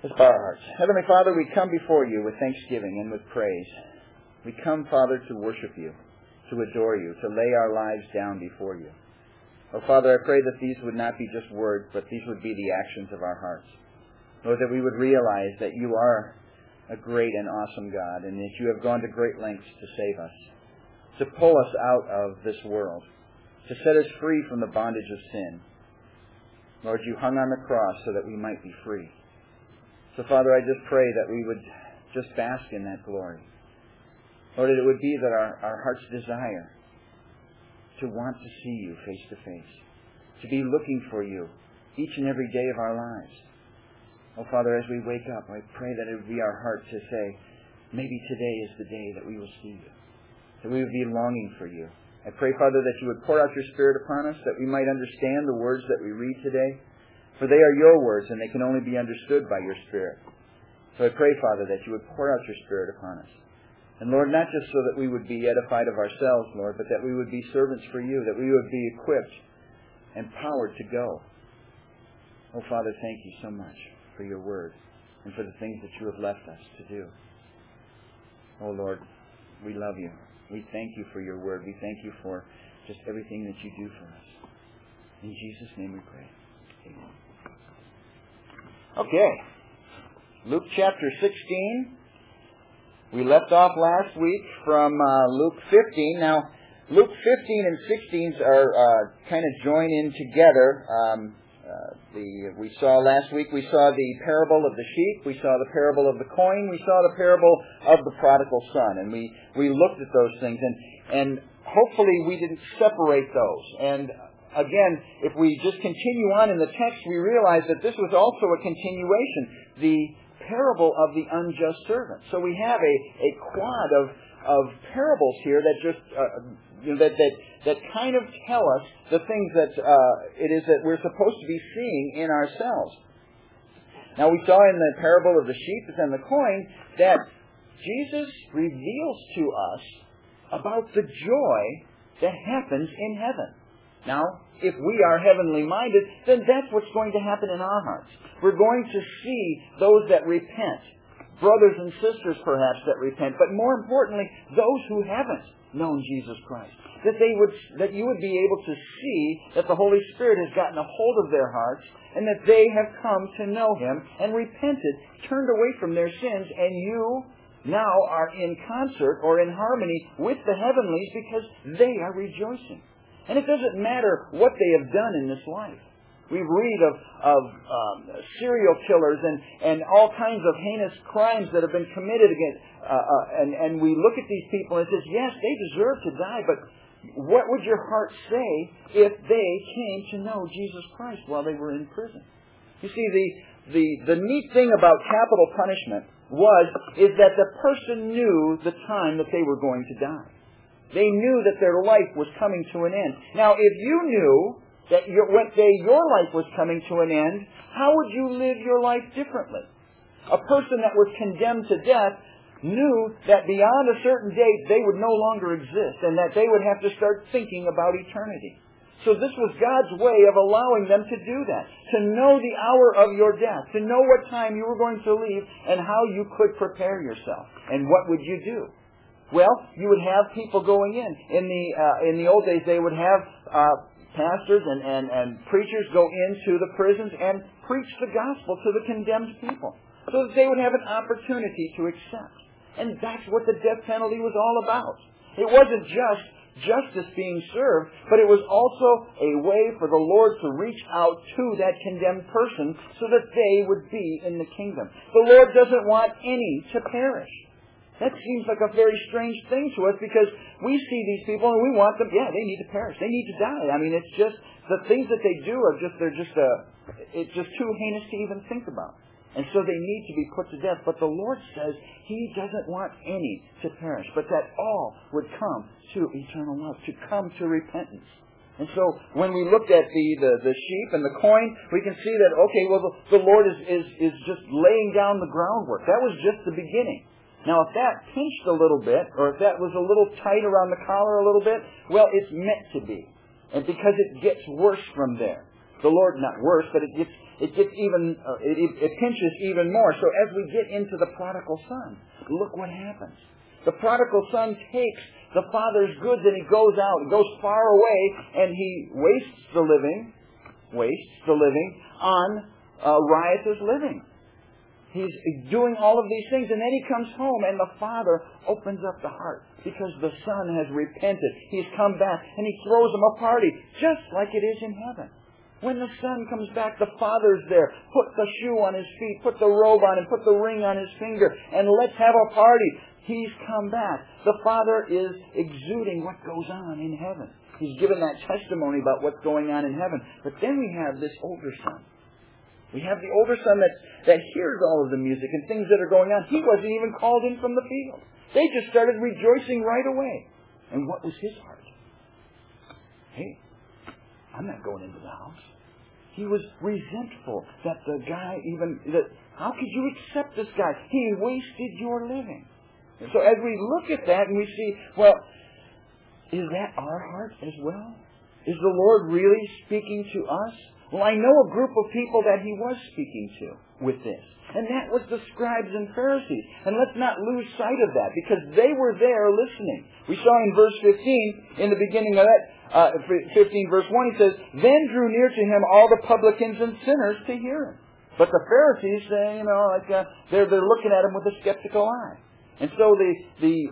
Let's bow our hearts. Heavenly Father, we come before you with thanksgiving and with praise. We come, Father, to worship you, to adore you, to lay our lives down before you. Oh, Father, I pray that these would not be just words, but these would be the actions of our hearts. Lord, that we would realize that you are a great and awesome God, and that you have gone to great lengths to save us, to pull us out of this world, to set us free from the bondage of sin. Lord, you hung on the cross so that we might be free. So, Father, I just pray that we would just bask in that glory. Lord, that it would be that our heart's desire to want to see you face to face, to be looking for you each and every day of our lives. Oh, Father, as we wake up, I pray that it would be our heart to say, maybe today is the day that we will see you, that we would be longing for you. I pray, Father, that you would pour out your Spirit upon us, that we might understand the words that we read today. For they are your words, and they can only be understood by your Spirit. So I pray, Father, that you would pour out your Spirit upon us. And Lord, not just so that we would be edified of ourselves, Lord, but that we would be servants for you, that we would be equipped, empowered to go. Oh, Father, thank you so much for your word and for the things that you have left us to do. Oh, Lord, we love you. We thank you for your word. We thank you for just everything that you do for us. In Jesus' name we pray. Amen. Okay. Luke chapter 16. We left off last week from Luke 15. Now, Luke 15 and 16 are kind of joined in together. We saw last week, we saw the parable of the sheep, we saw the parable of the coin, we saw the parable of the prodigal son, and we looked at those things, and hopefully we didn't separate those. And again, if we just continue on in the text, we realize that this was also a continuation, the parable of the unjust servant. So we have a quad of parables here that just that kind of tell us the things that it is that we're supposed to be seeing in ourselves. Now we saw in the parable of the sheep and the coin that Jesus reveals to us about the joy that happens in heaven. Now, if we are heavenly minded, then that's what's going to happen in our hearts. We're going to see those that repent, brothers and sisters perhaps that repent, but more importantly, those who haven't known Jesus Christ. That you would be able to see that the Holy Spirit has gotten a hold of their hearts and that they have come to know Him and repented, turned away from their sins, and you now are in concert or in harmony with the heavenlies because they are rejoicing. And it doesn't matter what they have done in this life. We read of serial killers and all kinds of heinous crimes that have been committed against, and we look at these people and it says, yes, they deserve to die, but what would your heart say if they came to know Jesus Christ while they were in prison? You see, the neat thing about capital punishment is that the person knew the time that they were going to die. They knew that their life was coming to an end. Now, if you knew that one day your life was coming to an end, how would you live your life differently? A person that was condemned to death knew that beyond a certain date they would no longer exist and that they would have to start thinking about eternity. So this was God's way of allowing them to do that, to know the hour of your death, to know what time you were going to leave and how you could prepare yourself. And what would you do? Well, you would have people going in. In the old days, they would have pastors and preachers go into the prisons and preach the gospel to the condemned people, so that they would have an opportunity to accept. And that's what the death penalty was all about. It wasn't just justice being served, but it was also a way for the Lord to reach out to that condemned person so that they would be in the kingdom. The Lord doesn't want any to perish. That seems like a very strange thing to us because we see these people and we want them, they need to perish. They need to die. I mean, it's just, the things that they do are just, it's just too heinous to even think about. And so they need to be put to death. But the Lord says He doesn't want any to perish, but that all would come to eternal life, to come to repentance. And so when we looked at the sheep and the coin, we can see that, the Lord is just laying down the groundwork. That was just the beginning. Now, if that pinched a little bit, or if that was a little tight around the collar a little bit, well, it's meant to be. And because it gets worse from there. The Lord, not worse, but it gets even, it pinches even more. So as we get into the prodigal son, look what happens. The prodigal son takes the father's goods and he goes out, and goes far away, and he wastes the living on riotous living. He's doing all of these things, and then he comes home, and the father opens up the heart because the son has repented. He's come back, and he throws him a party, just like it is in heaven. When the son comes back, the father's there. Put the shoe on his feet, put the robe on him, put the ring on his finger, and let's have a party. He's come back. The father is exuding what goes on in heaven. He's given that testimony about what's going on in heaven. But then we have this older son. We have the older son that hears all of the music and things that are going on. He wasn't even called in from the field. They just started rejoicing right away. And what was his heart? Hey, I'm not going into the house. He was resentful that the guy how could you accept this guy? He wasted your living. And so as we look at that and we see, well, is that our heart as well? Is the Lord really speaking to us? Well, I know a group of people that He was speaking to with this. And that was the scribes and Pharisees. And let's not lose sight of that, because they were there listening. We saw in verse 15, in the beginning of that, 15 verse 1, he says, "Then drew near to Him all the publicans and sinners to hear Him." But the Pharisees, they're looking at Him with a skeptical eye. And so the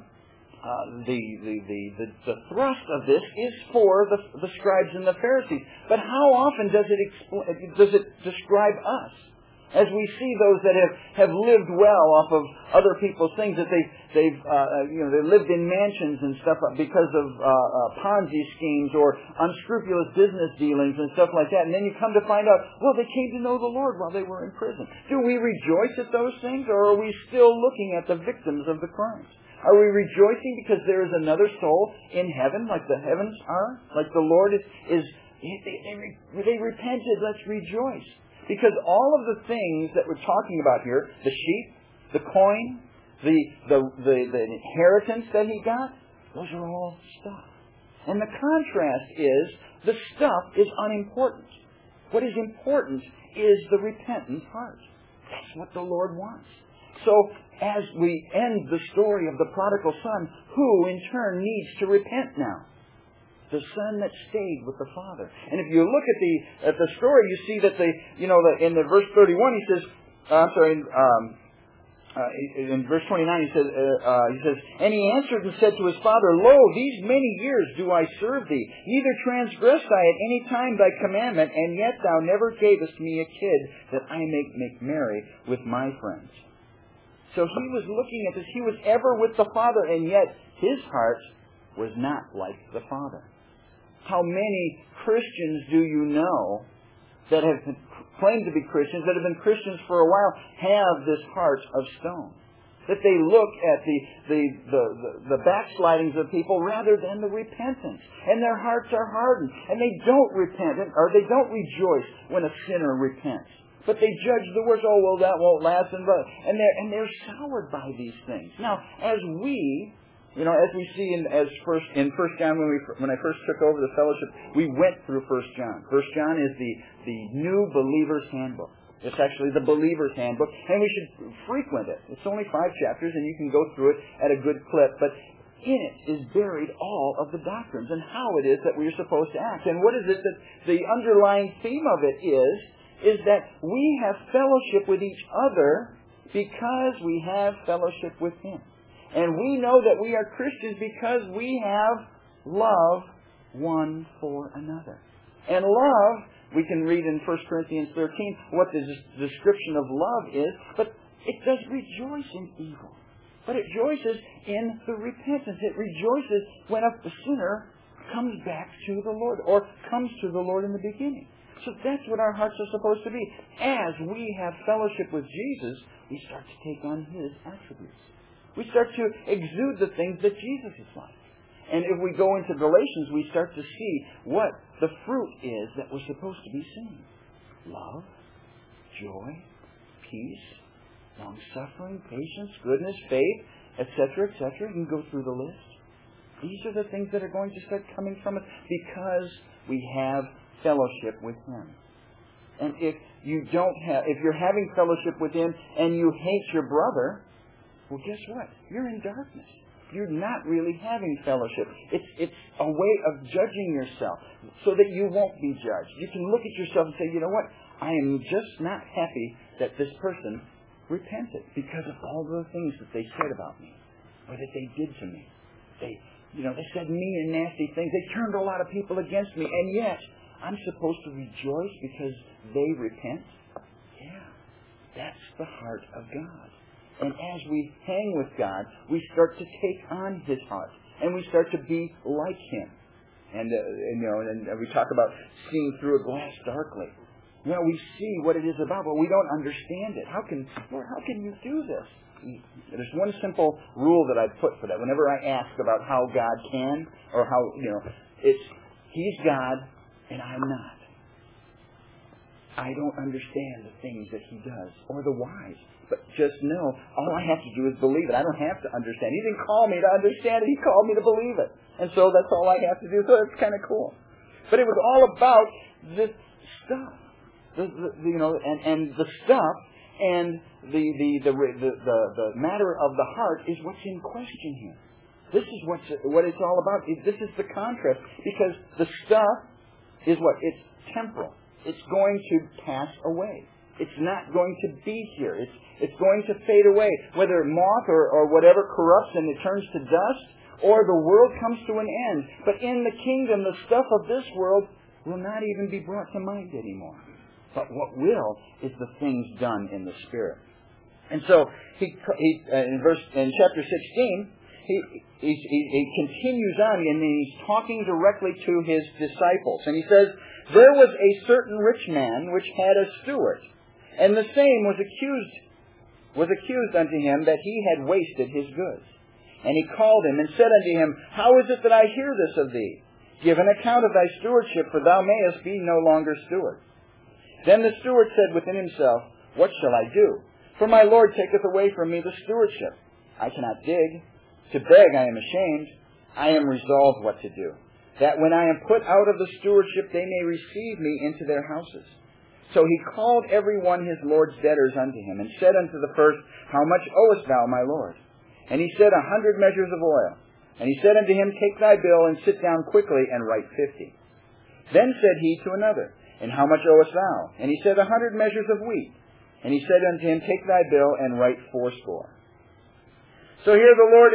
thrust of this is for the scribes and the Pharisees. But how often does it describe us? As we see those that have lived well off of other people's things, that they lived in mansions and stuff because of Ponzi schemes or unscrupulous business dealings and stuff like that. And then you come to find out, well, they came to know the Lord while they were in prison. Do we rejoice at those things, or are we still looking at the victims of the crimes? Are we rejoicing because there is another soul in heaven, like the heavens are? Like the Lord is they repented, let's rejoice. Because all of the things that we're talking about here, the sheep, the coin, the inheritance that he got, those are all stuff. And the contrast is, the stuff is unimportant. What is important is the repentant heart. That's what the Lord wants. So, as we end the story of the prodigal son, who in turn needs to repent now? The son that stayed with the father. And if you look at the story, you see that in the verse 31 he says, in verse 29 he says, "And he answered and said to his father, Lo, these many years do I serve thee, neither transgressed I at any time thy commandment, and yet thou never gavest me a kid that I may make merry with my friends." So he was looking at this. He was ever with the father, and yet his heart was not like the father. How many Christians do you know that have claimed to be Christians, that have been Christians for a while, have this heart of stone? That they look at the backslidings of people rather than the repentance. And their hearts are hardened. And they don't repent, or they don't rejoice when a sinner repents. But they judge the worst. Oh, well, that won't last. And they're soured by these things. Now, as we see in 1 John, when I first took over the fellowship, we went through 1 John. 1 John is the new believer's handbook. It's actually the believer's handbook, and we should frequent it. It's only 5 chapters, and you can go through it at a good clip. But in it is buried all of the doctrines and how it is that we are supposed to act. And what is it that the underlying theme of it is that we have fellowship with each other because we have fellowship with Him. And we know that we are Christians because we have love one for another. And love, we can read in 1 Corinthians 13 what the description of love is, but it does rejoice in evil. But it rejoices in the repentance. It rejoices when a sinner comes back to the Lord, or comes to the Lord in the beginning. So that's what our hearts are supposed to be. As we have fellowship with Jesus, we start to take on His attributes. We start to exude the things that Jesus is like. And if we go into Galatians, we start to see what the fruit is that we're supposed to be seeing. Love, joy, peace, long-suffering, patience, goodness, faith, etc., etc. You can go through the list. These are the things that are going to start coming from us because we have fellowship with Him. And if you're having fellowship with Him and you hate your brother, well, guess what? You're in darkness. You're not really having fellowship. It's a way of judging yourself so that you won't be judged. You can look at yourself and say, you know what? I am just not happy that this person repented because of all the things that they said about me or that they did to me. They said mean and nasty things. They turned a lot of people against me, and yet I'm supposed to rejoice because they repent? Yeah, that's the heart of God. And as we hang with God, we start to take on His heart, and we start to be like Him. And we talk about seeing through a glass darkly. We see what it is about, but we don't understand it. Lord, how can you do this? There's one simple rule that I put for that. Whenever I ask about how God can, or how, it's He's God and I'm not. I don't understand the things that He does, or the whys. But just know, all I have to do is believe it. I don't have to understand. He didn't call me to understand it. He called me to believe it. And so that's all I have to do. So it's kind of cool. But it was all about this stuff. And the stuff and the matter of the heart is what's in question here. This is what it's all about. This is the contrast, because the stuff is what? It's temporal. It's going to pass away. It's not going to be here. It's going to fade away. Whether moth or whatever corrupts and it turns to dust, or the world comes to an end. But in the kingdom, the stuff of this world will not even be brought to mind anymore. But what will is the things done in the Spirit. And so in chapter 16, he continues on, and he's talking directly to his disciples. And he says, "There was a certain rich man which had a steward, and the same was accused unto him that he had wasted his goods. And he called him and said unto him, How is it that I hear this of thee? Give an account of thy stewardship, for thou mayest be no longer steward. Then the steward said within himself, What shall I do? For my Lord taketh away from me the stewardship. I cannot dig. To beg I am ashamed. I am resolved what to do, that when I am put out of the stewardship they may receive me into their houses. So he called every one his Lord's debtors unto him, and said unto the first, How much owest thou, my Lord? And he said, 100 measures of oil. And he said unto him, Take thy bill, and sit down quickly, and write 50. Then said he to another, And how much owest thou? And he said, 100 measures of wheat. And he said unto him, Take thy bill, and write 80. So here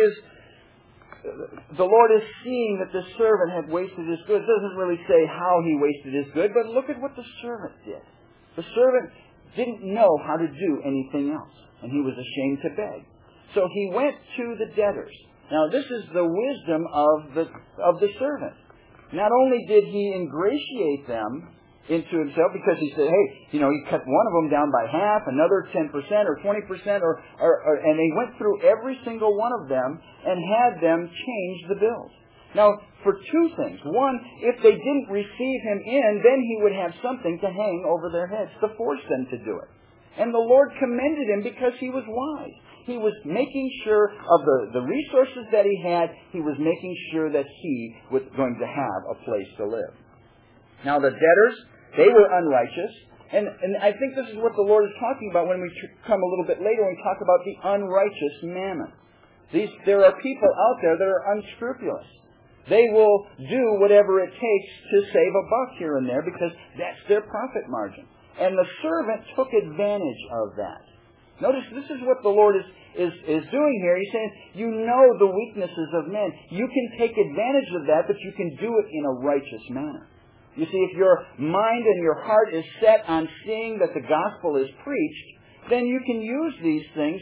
the Lord is seeing that the servant had wasted his goods. It doesn't really say how he wasted his goods, but look at what the servant did. The servant didn't know how to do anything else, and he was ashamed to beg. So he went to the debtors. Now this is the wisdom of the servant. Not only did he ingratiate them into himself, because he said, hey, he cut one of them down by half, another 10% or 20%, and he went through every single one of them and had them change the bills. Now, for two things. One, if they didn't receive him in, then he would have something to hang over their heads to force them to do it. And the Lord commended him because he was wise. He was making sure of the resources that he had. He was making sure that he was going to have a place to live. Now the debtors, they were unrighteous. And I think this is what the Lord is talking about when we come a little bit later and talk about the unrighteous mammon. There are people out there that are unscrupulous. They will do whatever it takes to save a buck here and there because that's their profit margin. And the servant took advantage of that. Notice this is what the Lord is doing here. He's saying, you know the weaknesses of men. You can take advantage of that, but you can do it in a righteous manner. You see, if your mind and your heart is set on seeing that the gospel is preached, then you can use these things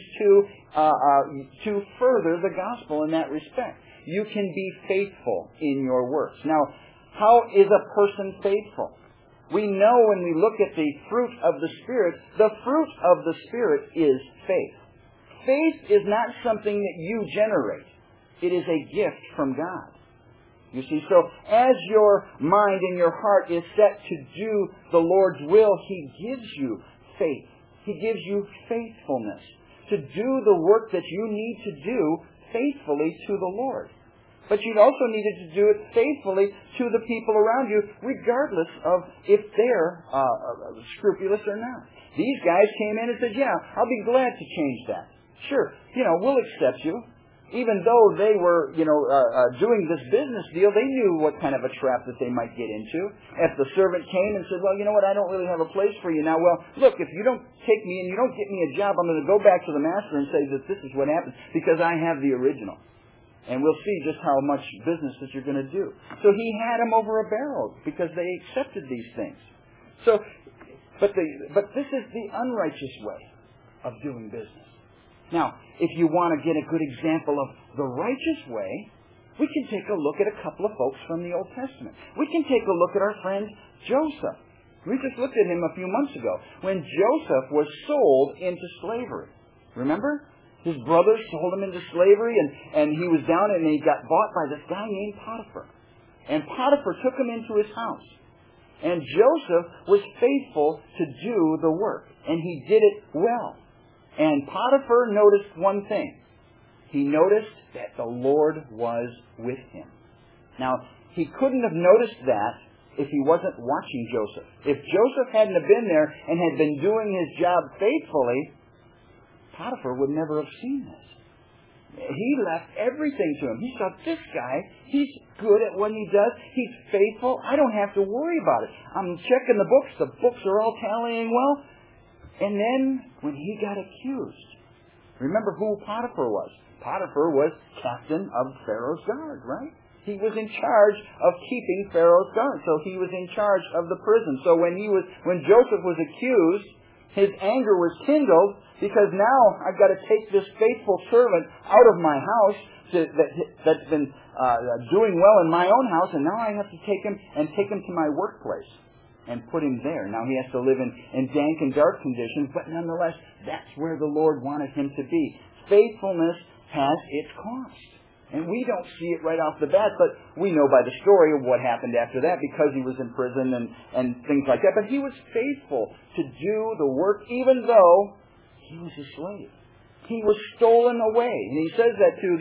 to further the gospel in that respect. You can be faithful in your works. Now, how is a person faithful? We know when we look at the fruit of the Spirit of the Spirit is faith. Faith is not something that you generate. It is a gift from God. You see, so as your mind and your heart is set to do the Lord's will, He gives you faith. He gives you faithfulness to do the work that you need to do faithfully to the Lord. but you also needed to do it faithfully to the people around you, regardless of if they're scrupulous or not. These guys came in and said, yeah, I'll be glad to change that. Sure, we'll accept you. Even though they were, doing this business deal, they knew what kind of a trap that they might get into. If the servant came and said, well, you know what, I don't really have a place for you now. Well, look, if you don't take me and you don't get me a job, I'm going to go back to the master and say that this is what happened because I have the original. And we'll see just how much business that you're going to do. So he had them over a barrel because they accepted these things. So, but this is the unrighteous way of doing business. Now, if you want to get a good example of the righteous way, we can take a look at a couple of folks from the Old Testament. We can take a look at our friend Joseph. We just looked at him a few months ago when Joseph was sold into slavery. Remember? His brothers sold him into slavery and he was down and he got bought by this guy named Potiphar. And Potiphar took him into his house. And Joseph was faithful to do the work. And he did it well. And Potiphar noticed one thing. He noticed that the Lord was with him. Now, he couldn't have noticed that if he wasn't watching Joseph. If Joseph hadn't have been there and had been doing his job faithfully, Potiphar would never have seen this. He left everything to him. He saw, this guy, he's good at what he does. He's faithful. I don't have to worry about it. I'm checking the books. The books are all tallying well. And then, when he got accused, remember who Potiphar was. Potiphar was captain of Pharaoh's guard, right? He was in charge of keeping Pharaoh's guard. So he was in charge of the prison. So when Joseph was accused, his anger was kindled because now I've got to take this faithful servant out of my house that's been doing well in my own house, and now I have to take him to my workplace and put him there. Now he has to live in dank and dark conditions, but nonetheless, that's where the Lord wanted him to be. Faithfulness has its cost. And we don't see it right off the bat, but we know by the story of what happened after that because he was in prison and things like that. But he was faithful to do the work even though he was a slave. He was stolen away. And he says that to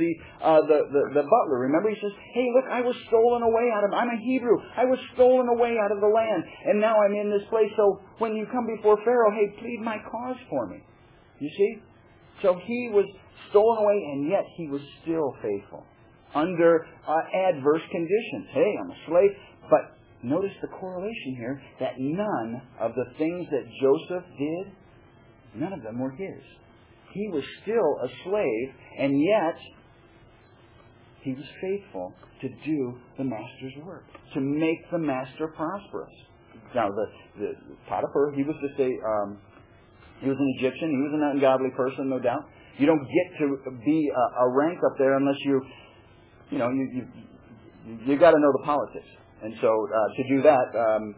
the butler. Remember, he says, hey, look, I was stolen away I'm a Hebrew. I was stolen away out of the land. And now I'm in this place. So when you come before Pharaoh, hey, plead my cause for me. You see? So he was stolen away, and yet he was still faithful under adverse conditions. Hey, I'm a slave. But notice the correlation here that none of the things that Joseph did, none of them were his. He was still a slave, and yet he was faithful to do the master's work, to make the master prosperous. Now, the Potiphar, he was just he was an Egyptian. He was an ungodly person, no doubt. You don't get to be a rank up there unless you got to know the politics. And so to do that,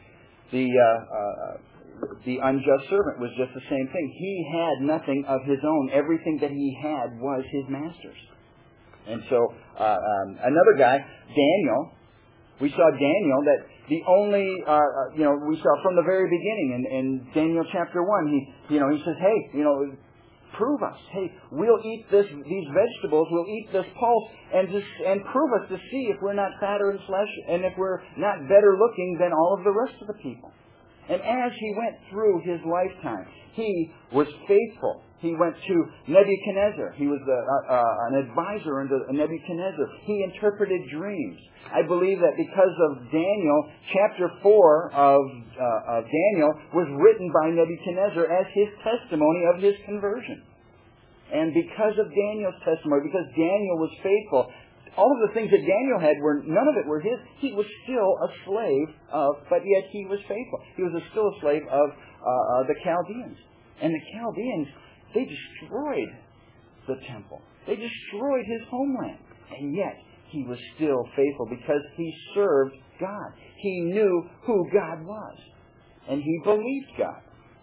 the unjust servant was just the same thing. He had nothing of his own. Everything that he had was his master's. And so another guy, Daniel, we saw Daniel that the only, we saw from the very beginning in Daniel chapter 1, he says, hey, prove us. Hey, we'll eat these vegetables, we'll eat this pulse, and prove us to see if we're not fatter in flesh and if we're not better looking than all of the rest of the people. And as he went through his lifetime, he was faithful. He went to Nebuchadnezzar. He was an advisor under Nebuchadnezzar. He interpreted dreams. I believe that because of Daniel, chapter 4 of Daniel was written by Nebuchadnezzar as his testimony of his conversion. And because of Daniel's testimony, because Daniel was faithful, all of the things that Daniel had none of it were his. He was still a slave of, but yet he was faithful. He was still a slave of the Chaldeans. And the Chaldeans, they destroyed the temple. They destroyed his homeland. And yet he was still faithful because he served God. He knew who God was. And he believed God.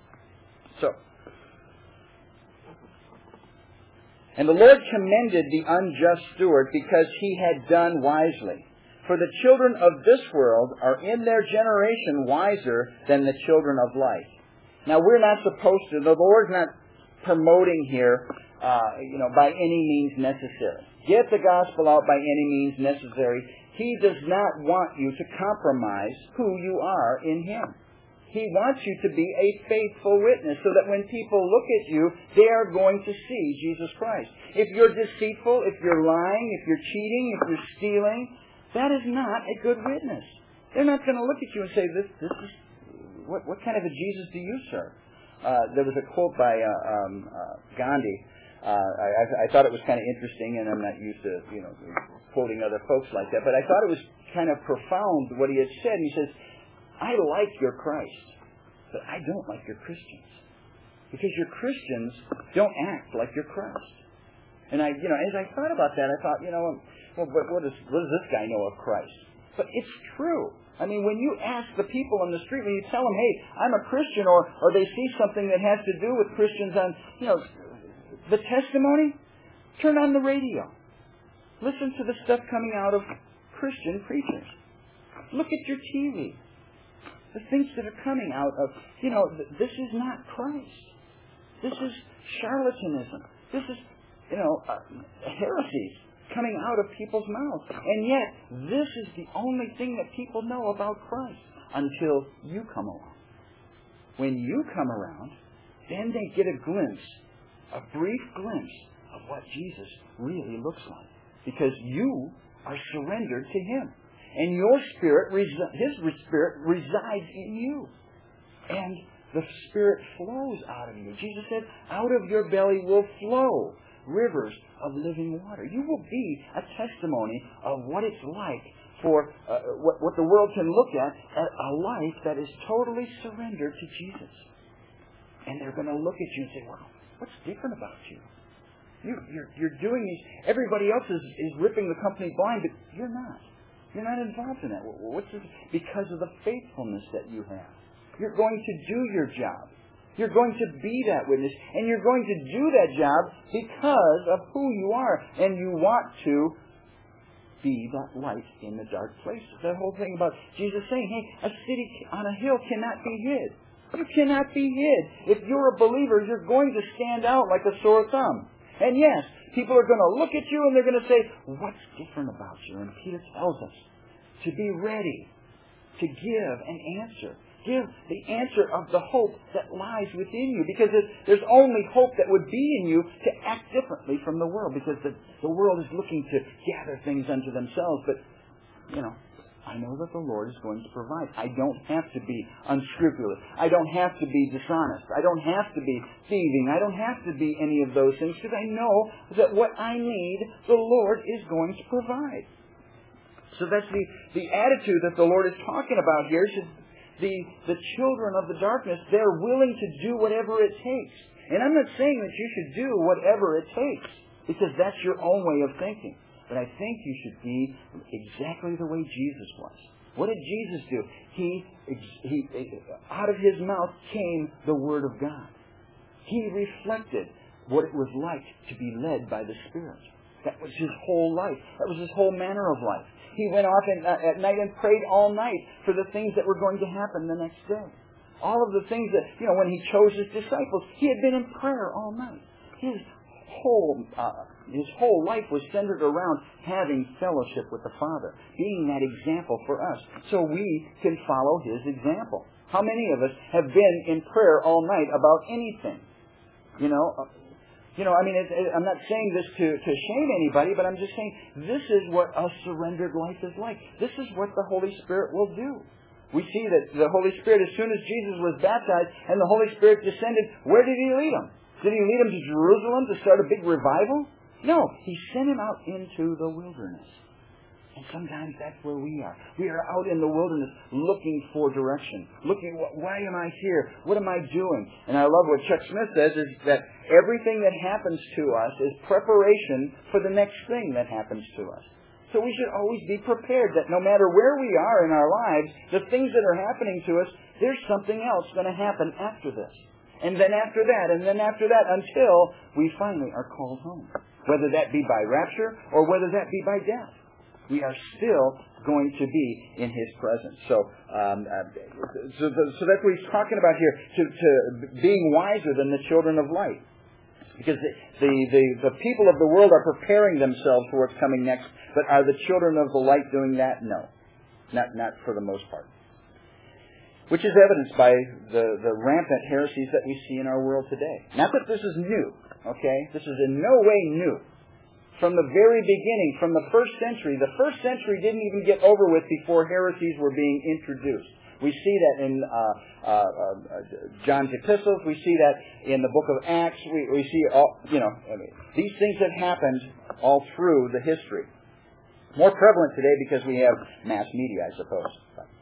And the Lord commended the unjust steward because he had done wisely. For the children of this world are in their generation wiser than the children of light. Now we're not supposed to, the Lord's not promoting here, by any means necessary. Get the gospel out by any means necessary. He does not want you to compromise who you are in Him. He wants you to be a faithful witness so that when people look at you, they are going to see Jesus Christ. If you're deceitful, if you're lying, if you're cheating, if you're stealing, that is not a good witness. They're not going to look at you and say, "This is what kind of a Jesus do you serve?" There was a quote by Gandhi. I thought it was kind of interesting, and I'm not used to quoting other folks like that, but I thought it was kind of profound what he had said. He says, "I like your Christ, but I don't like your Christians. Because your Christians don't act like your Christ." And as I thought about that, I thought, well, what does this guy know of Christ? But it's true. I mean, when you ask the people on the street, when you tell them, "Hey, I'm a Christian," or they see something that has to do with Christians on, the testimony, turn on the radio. Listen to the stuff coming out of Christian preachers. Look at your TV. The things that are coming out of, this is not Christ. This is charlatanism. This is, heresies coming out of people's mouths. And yet, this is the only thing that people know about Christ until you come along. When you come around, then they get a glimpse, a brief glimpse of what Jesus really looks like. Because you are surrendered to Him. And your spirit, His Spirit resides in you. And the Spirit flows out of you. Jesus said, "Out of your belly will flow rivers of living water." You will be a testimony of what it's like for what the world can look at a life that is totally surrendered to Jesus. And they're going to look at you and say, "Wow, what's different about you? You're doing these. Everybody else is ripping the company blind, but you're not. You're not involved in that. What's this? Because of the faithfulness that you have. You're going to do your job. You're going to be that witness, and you're going to do that job because of who you are, and you want to be that light in the dark places." That whole thing about Jesus saying, "Hey, a city on a hill cannot be hid." You cannot be hid. If you're a believer, you're going to stand out like a sore thumb. And yes, people are going to look at you and they're going to say, "What's different about you?" And Peter tells us to be ready to give an answer. Give the answer of the hope that lies within you. Because there's only hope that would be in you to act differently from the world. Because the world is looking to gather things unto themselves. But, I know that the Lord is going to provide. I don't have to be unscrupulous. I don't have to be dishonest. I don't have to be thieving. I don't have to be any of those things because I know that what I need, the Lord is going to provide. So that's the attitude that the Lord is talking about here. The children of the darkness, they're willing to do whatever it takes. And I'm not saying that you should do whatever it takes because that's your own way of thinking. But I think you should be exactly the way Jesus was. What did Jesus do? He out of His mouth came the Word of God. He reflected what it was like to be led by the Spirit. That was His whole life. That was His whole manner of life. He went off at night and prayed all night for the things that were going to happen the next day. All of the things that, when He chose His disciples, He had been in prayer all night. His whole life was centered around having fellowship with the Father, being that example for us, so we can follow His example. How many of us have been in prayer all night about anything? I'm not saying this to shame anybody, but I'm just saying this is what a surrendered life is like. This is what the Holy Spirit will do. We see that the Holy Spirit, as soon as Jesus was baptized and the Holy Spirit descended, where did He lead Him? Did He lead Him to Jerusalem to start a big revival? No, He sent Him out into the wilderness. And sometimes that's where we are. We are out in the wilderness looking for direction. Looking, why am I here? What am I doing? And I love what Chuck Smith says, is that everything that happens to us is preparation for the next thing that happens to us. So we should always be prepared that no matter where we are in our lives, the things that are happening to us, there's something else going to happen after this. And then after that, and then after that, until we finally are called home. Whether that be by rapture or whether that be by death. We are still going to be in His presence. So that's what He's talking about here, to being wiser than the children of light. Because the people of the world are preparing themselves for what's coming next. But are the children of the light doing that? No. Not for the most part. Which is evidenced by the rampant heresies that we see in our world today. Not that this is new, okay? This is in no way new. From the very beginning, from the first century didn't even get over with before heresies were being introduced. We see that in John's epistles. We see that in the book of Acts. We see all, these things have happened all through the history. More prevalent today because we have mass media, I suppose.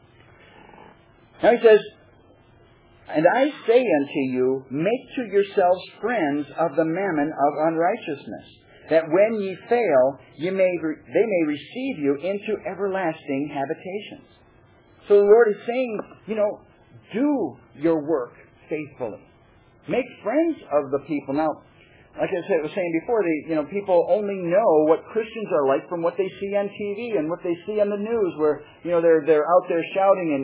Now he says, "And I say unto you, make to yourselves friends of the mammon of unrighteousness, that when ye fail, they may receive you into everlasting habitations." So the Lord is saying, do your work faithfully. Make friends of the people. Now, like I was saying before, people only know what Christians are like from what they see on TV and what they see on the news, where they're out there shouting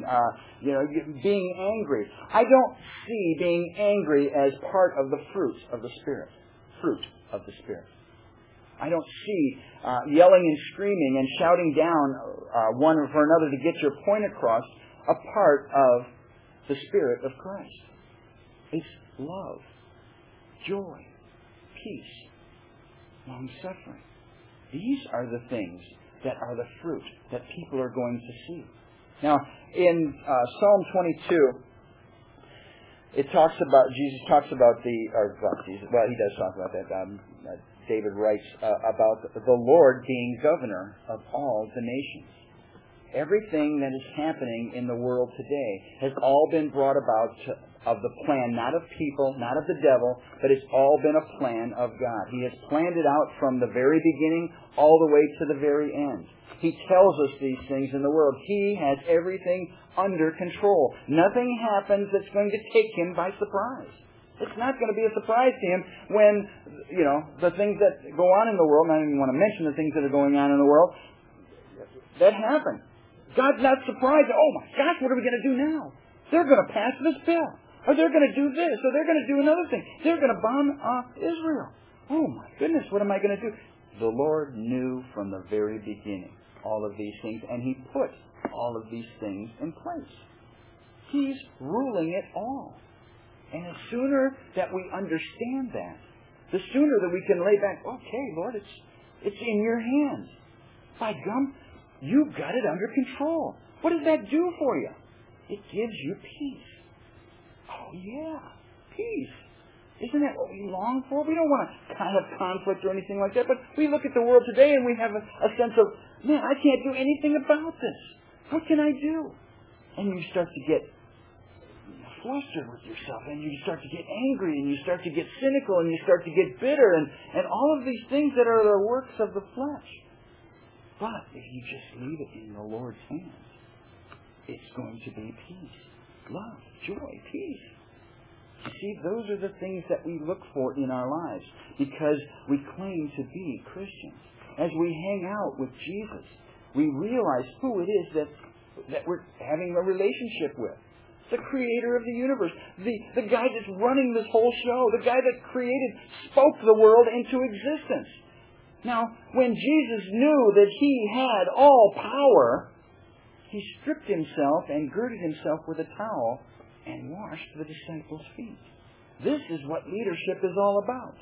and being angry. I don't see being angry as part of the fruit of the Spirit. Fruit of the Spirit. I don't see yelling and screaming and shouting down one for another to get your point across a part of the Spirit of Christ. It's love, joy, peace, long-suffering. These are the things that are the fruit that people are going to see. Now, in Psalm 22, Jesus talks about he does talk about that. David writes about the Lord being governor of all the nations. Everything that is happening in the world today has all been brought about of the plan, not of people, not of the devil, but it's all been a plan of God. He has planned it out from the very beginning all the way to the very end. He tells us these things in the world. He has everything under control. Nothing happens that's going to take Him by surprise. It's not going to be a surprise to Him when, the things that go on in the world, and I don't even want to mention the things that are going on in the world, that happen. God's not surprised. Oh my gosh, what are we going to do now? They're going to pass this bill. Or they're going to do this. Or they're going to do another thing. They're going to bomb Israel. Oh my goodness, what am I going to do? The Lord knew from the very beginning all of these things, and He put all of these things in place. He's ruling it all. And the sooner that we understand that, the sooner that we can lay back, okay, Lord, it's in your hands. By gum, you've got it under control. What does that do for you? It gives you peace. Oh, yeah, peace. Isn't that what we long for? We don't want to have conflict or anything like that, but we look at the world today and we have a sense of, man, I can't do anything about this. What can I do? And you start to get flustered with yourself, and you start to get angry, and you start to get cynical, and you start to get bitter, and all of these things that are the works of the flesh. But if you just leave it in the Lord's hands, it's going to be peace, love, joy, peace. You see, those are the things that we look for in our lives because we claim to be Christians. As we hang out with Jesus, we realize who it is that we're having a relationship with. The creator of the universe. The guy that's running this whole show. The guy that spoke the world into existence. Now, when Jesus knew that He had all power, He stripped Himself and girded Himself with a towel and washed the disciples' feet. This is what leadership is all about.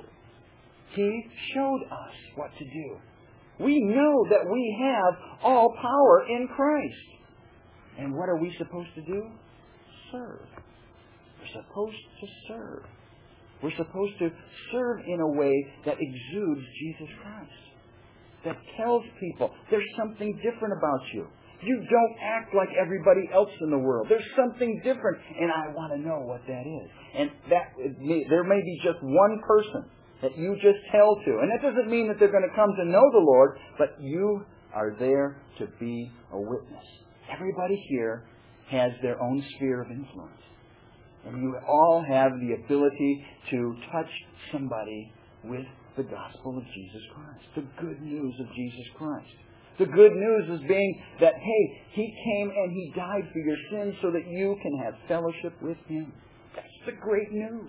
He showed us what to do. We know that we have all power in Christ. And what are we supposed to do? Serve. We're supposed to serve. We're supposed to serve in a way that exudes Jesus Christ. That tells people there's something different about you. You don't act like everybody else in the world. There's something different, and I want to know what that is. And there may be just one person that you just tell to. And that doesn't mean that they're going to come to know the Lord, but you are there to be a witness. Everybody here has their own sphere of influence. And you all have the ability to touch somebody with the gospel of Jesus Christ. The good news of Jesus Christ. The good news is being that, hey, He came and He died for your sins so that you can have fellowship with Him. That's the great news.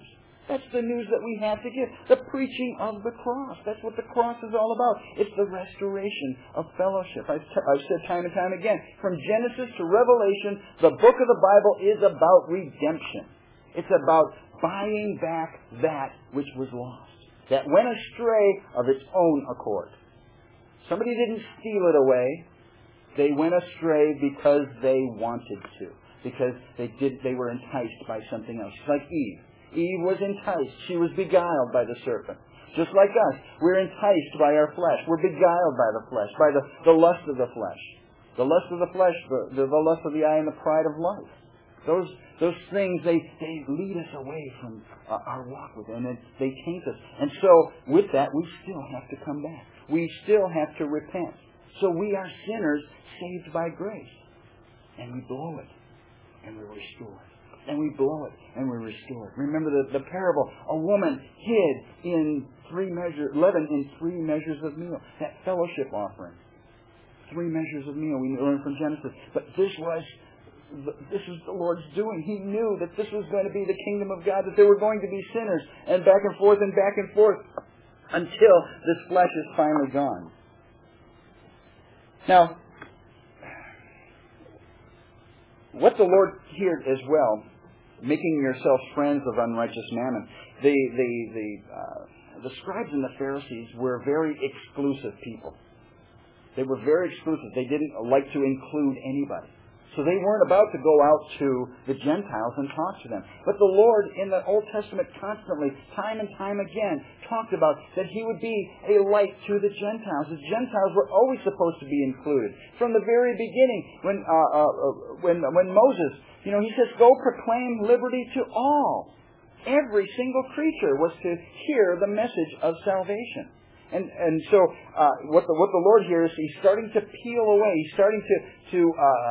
That's the news that we have to give. The preaching of the cross. That's what the cross is all about. It's the restoration of fellowship. I've said time and time again, from Genesis to Revelation, the book of the Bible is about redemption. It's about buying back that which was lost, that went astray of its own accord. Somebody didn't steal it away. They went astray because they wanted to, because they were enticed by something else. It's like Eve. Eve was enticed. She was beguiled by the serpent. Just like us, we're enticed by our flesh. We're beguiled by the flesh, by the lust of the flesh. The lust of the flesh, the lust of the eye, and the pride of life. Those things, they lead us away from our walk with Him, and they taint us. And so, with that, we still have to come back. We still have to repent. So we are sinners saved by grace. And we blow it, and we're restored. And we blow it, and we're restored. Remember the parable. A woman hid in leaven in 3 measures of meal. That fellowship offering. 3 measures of meal we learn from Genesis. But this is the Lord's doing. He knew that this was going to be the kingdom of God, that there were going to be sinners, and back and forth until this flesh is finally gone. Now, what the Lord here as well, making yourselves friends of unrighteous mammon. The scribes and the Pharisees were very exclusive people. They were very exclusive. They didn't like to include anybody. So they weren't about to go out to the Gentiles and talk to them. But the Lord in the Old Testament constantly, time and time again, talked about that He would be a light to the Gentiles. The Gentiles were always supposed to be included. From the very beginning, when Moses, he says, go proclaim liberty to all. Every single creature was to hear the message of salvation. And so what the Lord here is, He's starting to peel away. He's starting to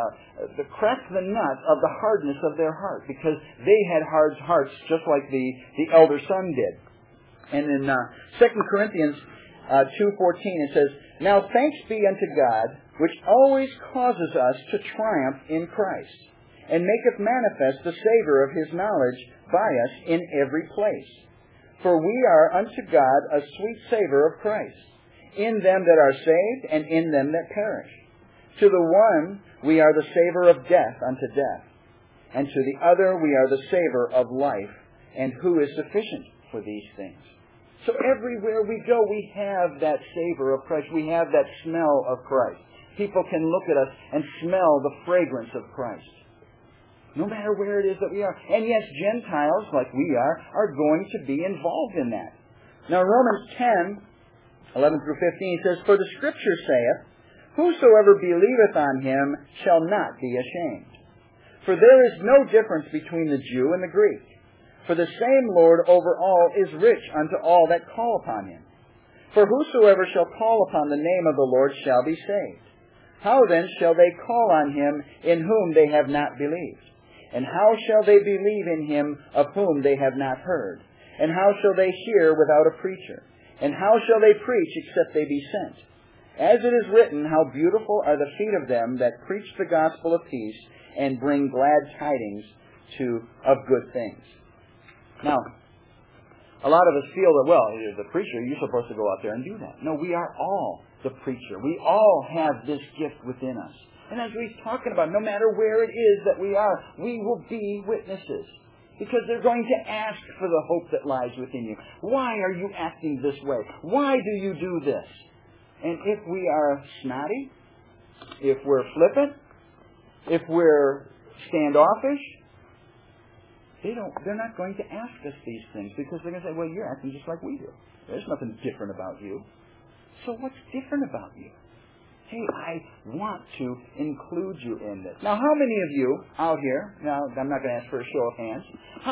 crack the nut of the hardness of their heart, because they had hard hearts just like the elder son did. And in 2 Corinthians 2:14 it says, now thanks be unto God, which always causes us to triumph in Christ, and maketh manifest the savour of His knowledge by us in every place. For we are unto God a sweet savour of Christ, in them that are saved, and in them that perish. To the one we are the savour of death unto death, and to the other we are the savour of life. And who is sufficient for these things? So everywhere we go, we have that savour of Christ. We have that smell of Christ. People can look at us and smell the fragrance of Christ, no matter where it is that we are. And yes, Gentiles, like we are going to be involved in that. Now Romans 10:11 through 15 says, for the Scripture saith, whosoever believeth on Him shall not be ashamed. For there is no difference between the Jew and the Greek. For the same Lord over all is rich unto all that call upon Him. For whosoever shall call upon the name of the Lord shall be saved. How then shall they call on Him in whom they have not believed? And how shall they believe in Him of whom they have not heard? And how shall they hear without a preacher? And how shall they preach except they be sent? As it is written, how beautiful are the feet of them that preach the gospel of peace and bring glad tidings of good things. Now, a lot of us feel that, well, as a preacher, you're supposed to go out there and do that. No, we are all the preacher. We all have this gift within us. And as we're talking about, no matter where it is that we are, we will be witnesses. Because they're going to ask for the hope that lies within you. Why are you acting this way? Why do you do this? And if we are snotty, if we're flippant, if we're standoffish, they're not going to ask us these things, because they're going to say, well, you're acting just like we do. There's nothing different about you. So what's different about you? Hey, I want to include you in this. Now, how many of you out here, now I'm not going to ask for a show of hands,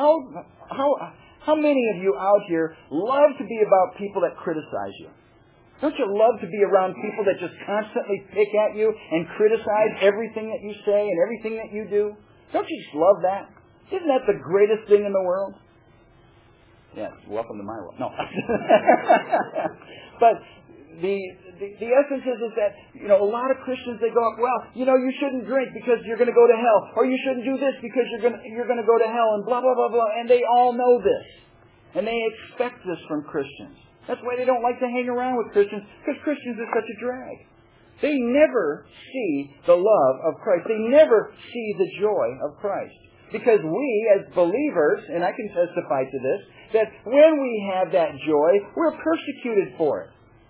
how many of you out here love to be about people that criticize you? Don't you love to be around people that just constantly pick at you and criticize everything that you say and everything that you do? Don't you just love that? Isn't that the greatest thing in the world? Yes, welcome to my world. No. But the essence is that, a lot of Christians, they go up, well, you shouldn't drink because you're going to go to hell, or you shouldn't do this because you're going to go to hell, and blah, blah, blah, blah, and they all know this. And they expect this from Christians. That's why they don't like to hang around with Christians, because Christians are such a drag. They never see the love of Christ. They never see the joy of Christ. Because we, as believers, and I can testify to this, that when we have that joy, we're persecuted for it.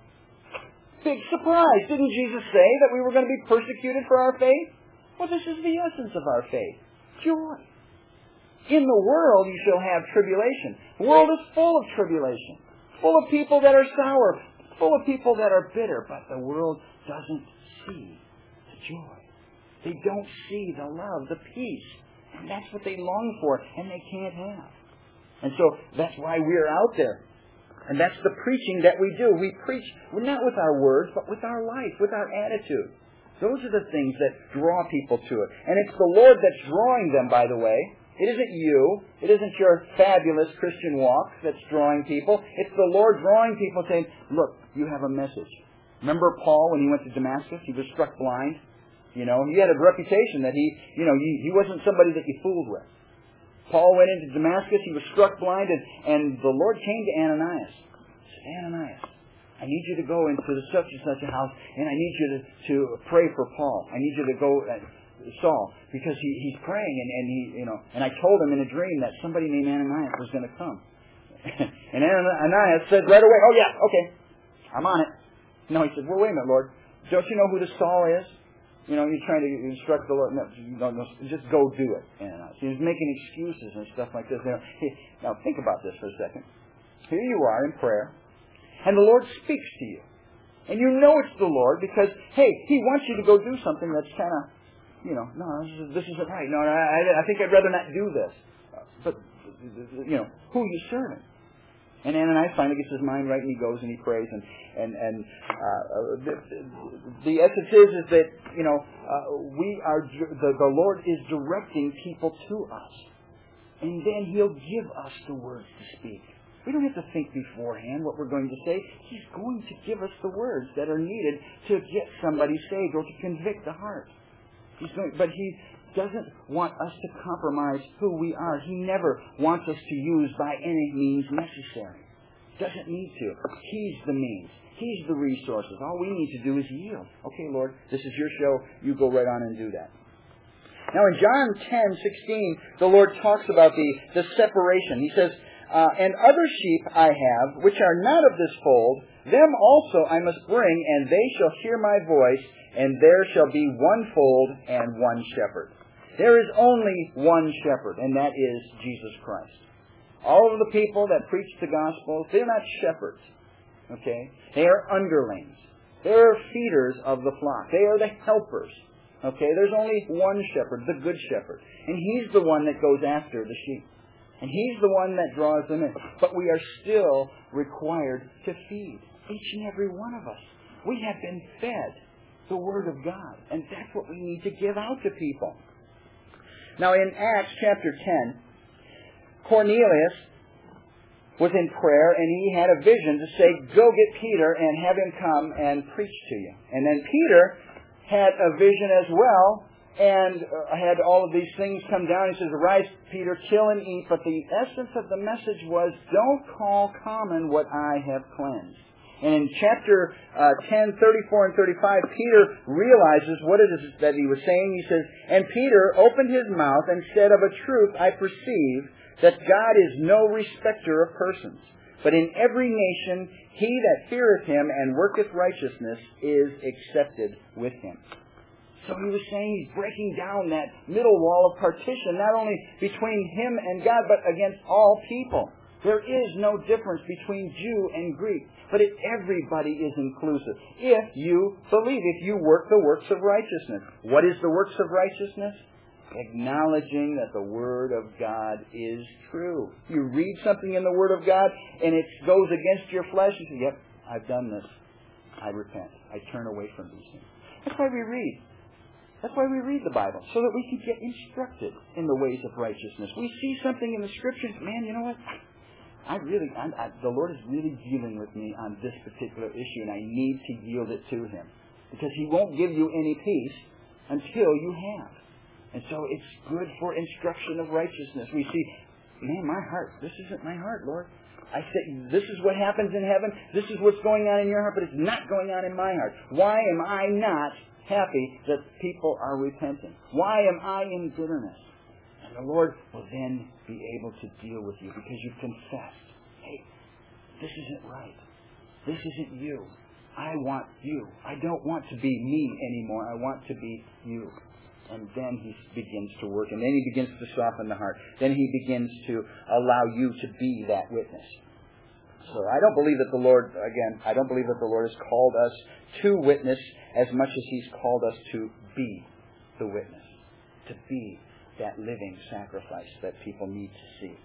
Big surprise. Didn't Jesus say that we were going to be persecuted for our faith? Well, this is the essence of our faith. Joy. In the world you shall have tribulation. The world is full of tribulation. Full of people that are sour. Full of people that are bitter. But the world doesn't see the joy. They don't see the love, the peace. And that's what they long for, and they can't have. And so that's why we're out there. And that's the preaching that we do. We preach, not with our words, but with our life, with our attitude. Those are the things that draw people to it. And it's the Lord that's drawing them, by the way. It isn't you. It isn't your fabulous Christian walk that's drawing people. It's the Lord drawing people saying, look, you have a message. Remember Paul when he went to Damascus? He was struck blind. You know, he had a reputation that he wasn't somebody that you fooled with. Paul went into Damascus. He was struck blind, and the Lord came to Ananias. He said, Ananias, I need you to go into such and such a house, and I need you to pray for Paul. I need you to go, Saul, because he's praying, and I told him in a dream that somebody named Ananias was going to come. And Ananias said right away, oh yeah, okay, I'm on it. No, he said, well, wait a minute, Lord. Don't you know who this Saul is? You know, you're trying to instruct the Lord. No, just go do it. Ananias. He was making excuses and stuff like this. Now, think about this for a second. Here you are in prayer, and the Lord speaks to you. And you know it's the Lord because, hey, He wants you to go do something that's kind of, no, this isn't right. No, I think I'd rather not do this. But, who are you serving? And Ananias finally gets his mind right, and he goes and he prays. And the essence is that the Lord is directing people to us, and then He'll give us the words to speak. We don't have to think beforehand what we're going to say. He's going to give us the words that are needed to get somebody saved or to convict the heart. But He doesn't want us to compromise who we are. He never wants us to use by any means necessary. Doesn't need to. He's the means. He's the resources. All we need to do is yield. Okay, Lord, this is your show. You go right on and do that. Now in John 10:16, the Lord talks about the separation. He says, and other sheep I have, which are not of this fold, them also I must bring, and they shall hear my voice, and there shall be one fold and one shepherd. There is only one shepherd, and that is Jesus Christ. All of the people that preach the gospel, they're not shepherds. Okay? They are underlings. They are feeders of the flock. They are the helpers. Okay? There's only one shepherd, the good shepherd. And He's the one that goes after the sheep. And He's the one that draws them in. But we are still required to feed. Each and every one of us. We have been fed the Word of God. And that's what we need to give out to people. Now in Acts chapter 10, Cornelius was in prayer and he had a vision to say, go get Peter and have him come and preach to you. And then Peter had a vision as well and had all of these things come down. He says, arise, Peter, kill and eat. But the essence of the message was, don't call common what I have cleansed. And in chapter 10, 34 and 35, Peter realizes what it is that he was saying. He says, and Peter opened his mouth and said, of a truth I perceive that God is no respecter of persons, but in every nation he that feareth Him and worketh righteousness is accepted with Him. So he was saying he's breaking down that middle wall of partition, not only between him and God, but against all people. There is no difference between Jew and Greek, but everybody is inclusive. If you believe, if you work the works of righteousness. What is the works of righteousness? Acknowledging that the Word of God is true. You read something in the Word of God and it goes against your flesh, you say, yep, I've done this. I repent. I turn away from these things. That's why we read. That's why we read the Bible, so that we can get instructed in the ways of righteousness. We see something in the Scriptures, man, you know what? The Lord is really dealing with me on this particular issue, and I need to yield it to Him. Because He won't give you any peace until you have. And so it's good for instruction of righteousness. We see man, my heart, this isn't my heart, Lord. I say, this is what happens in heaven. This is what's going on in your heart, but it's not going on in my heart. Why am I not happy that people are repenting? Why am I in bitterness? And the Lord will then be able to deal with you because you've confessed, hey, this isn't right. This isn't you. I want you. I don't want to be me anymore. I want to be you. And then He begins to work. And then He begins to soften the heart. Then He begins to allow you to be that witness. So I don't believe that the Lord, again, I don't believe that the Lord has called us to witness as much as He's called us to be the witness. To be that living sacrifice that people need to see.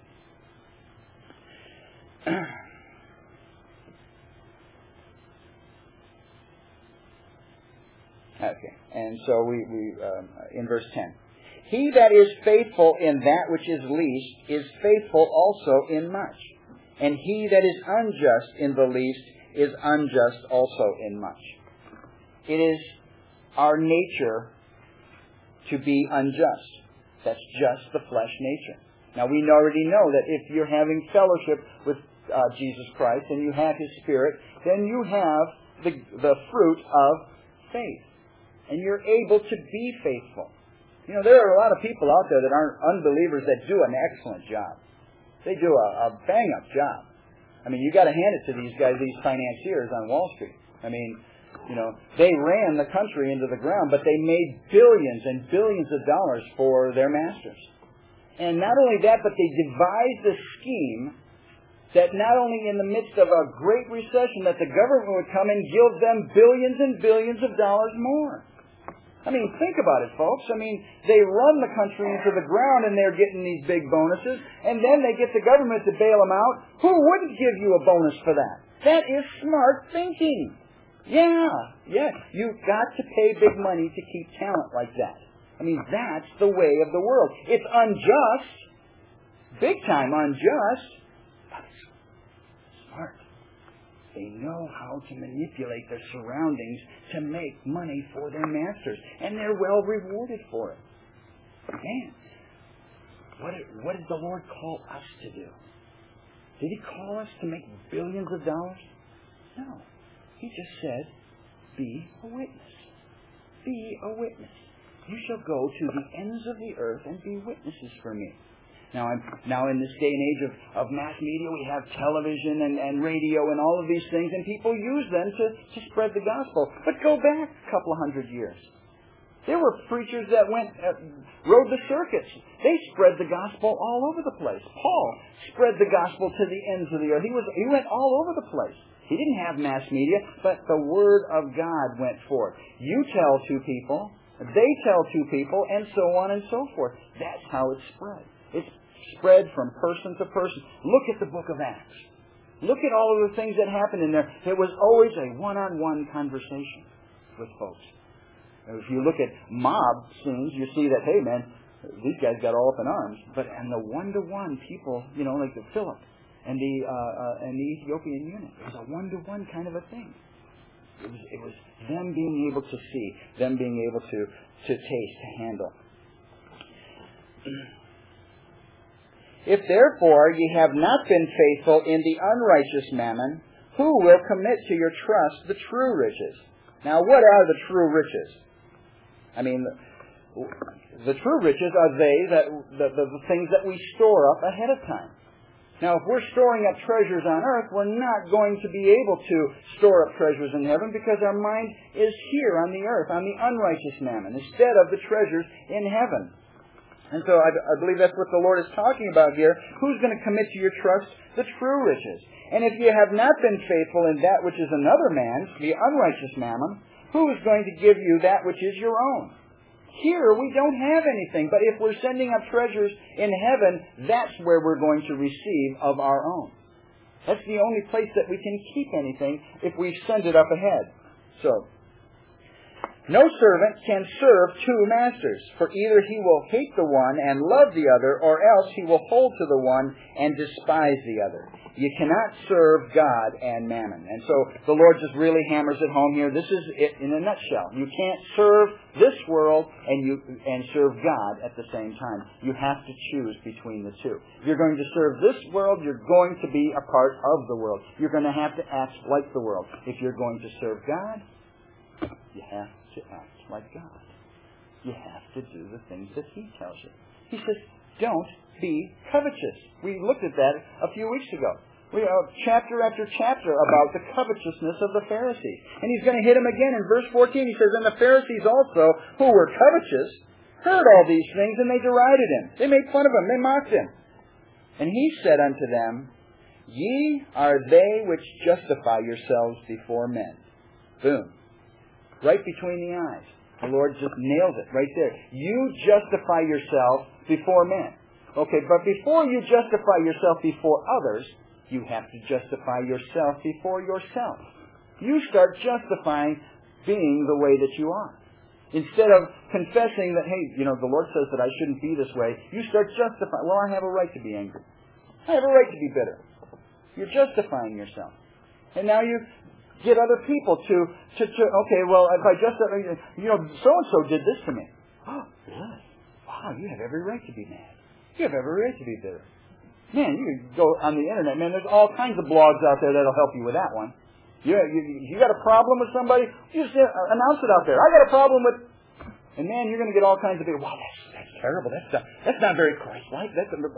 Okay, and so we in verse 10. He that is faithful in that which is least is faithful also in much. And he that is unjust in the least is unjust also in much. It is our nature to be unjust. That's just the flesh nature. Now we already know that if you're having fellowship with Jesus Christ and you have His Spirit, then you have the fruit of faith. And you're able to be faithful. You know, there are a lot of people out there that aren't unbelievers that do an excellent job. They do a bang-up job. I mean, you got to hand it to these guys, these financiers on Wall Street. I mean, you know, they ran the country into the ground, but they made billions and billions of dollars for their masters. And not only that, but they devised a scheme that not only in the midst of a great recession that the government would come and give them billions and billions of dollars more. I mean, think about it, folks. I mean, they run the country into the ground and they're getting these big bonuses, and then they get the government to bail them out. Who wouldn't give you a bonus for that? That is smart thinking. Yeah. You've got to pay big money to keep talent like that. I mean, that's the way of the world. It's unjust, big time unjust, but it's smart. They know how to manipulate their surroundings to make money for their masters. And they're well rewarded for it. Man, what did the Lord call us to do? Did He call us to make billions of dollars? No. He just said, be a witness. Be a witness. You shall go to the ends of the earth and be witnesses for me. Now in this day and age of mass media, we have television and radio and all of these things, and people use them to spread the gospel. But go back a couple of hundred years. There were preachers that rode the circuits. They spread the gospel all over the place. Paul spread the gospel to the ends of the earth. He went all over the place. He didn't have mass media, but the Word of God went forth. You tell two people, they tell two people, and so on and so forth. That's how it spread. It's spread from person to person. Look at the book of Acts. Look at all of the things that happened in there. It was always a one-on-one conversation with folks. If you look at mob scenes, you see that, hey man, these guys got all up in arms. But and the one-to-one people, you know, like the Philip and the Ethiopian eunuch, it was a one-to-one kind of a thing. It was them being able to see, them being able to taste, to handle. If therefore ye have not been faithful in the unrighteous mammon, who will commit to your trust the true riches? Now, what are the true riches? I mean, the true riches are the things that we store up ahead of time. Now, if we're storing up treasures on earth, we're not going to be able to store up treasures in heaven because our mind is here on the earth, on the unrighteous mammon, instead of the treasures in heaven. And so I believe that's what the Lord is talking about here. Who's going to commit to your trust the true riches? And if you have not been faithful in that which is another man's, the unrighteous mammon, who is going to give you that which is your own? Here we don't have anything, but if we're sending up treasures in heaven, that's where we're going to receive of our own. That's the only place that we can keep anything if we send it up ahead. So, No servant can serve two masters, for either he will hate the one and love the other, or else he will hold to the one and despise the other. You cannot serve God and mammon. And so the Lord just really hammers it home here. This is it in a nutshell. You can't serve this world and serve God at the same time. You have to choose between the two. If you're going to serve this world, you're going to be a part of the world. You're going to have to act like the world. If you're going to serve God, you have to act like God. You have to do the things that He tells you. He says, don't be covetous. We looked at that a few weeks ago. We have chapter after chapter about the covetousness of the Pharisees. And He's going to hit them again in verse 14. He says, and the Pharisees also, who were covetous, heard all these things, and they derided Him. They made fun of Him. They mocked Him. And He said unto them, ye are they which justify yourselves before men. Boom. Right between the eyes. The Lord just nails it right there. You justify yourself before men. Okay, but before you justify yourself before others, you have to justify yourself before yourself. You start justifying being the way that you are. Instead of confessing that, hey, the Lord says that I shouldn't be this way, you start justifying, well, I have a right to be angry. I have a right to be bitter. You're justifying yourself. And now you get other people to okay, well, if I justify, so-and-so did this to me. Oh, really? Wow, you have every right to be mad. You have every right to be bitter. Man, you can go on the internet, man, there's all kinds of blogs out there that'll help you with that one. You got a problem with somebody, you just announce it out there. I got a problem with, and man, you're going to get all kinds of people, wow, that's terrible. That's not very Christ-like.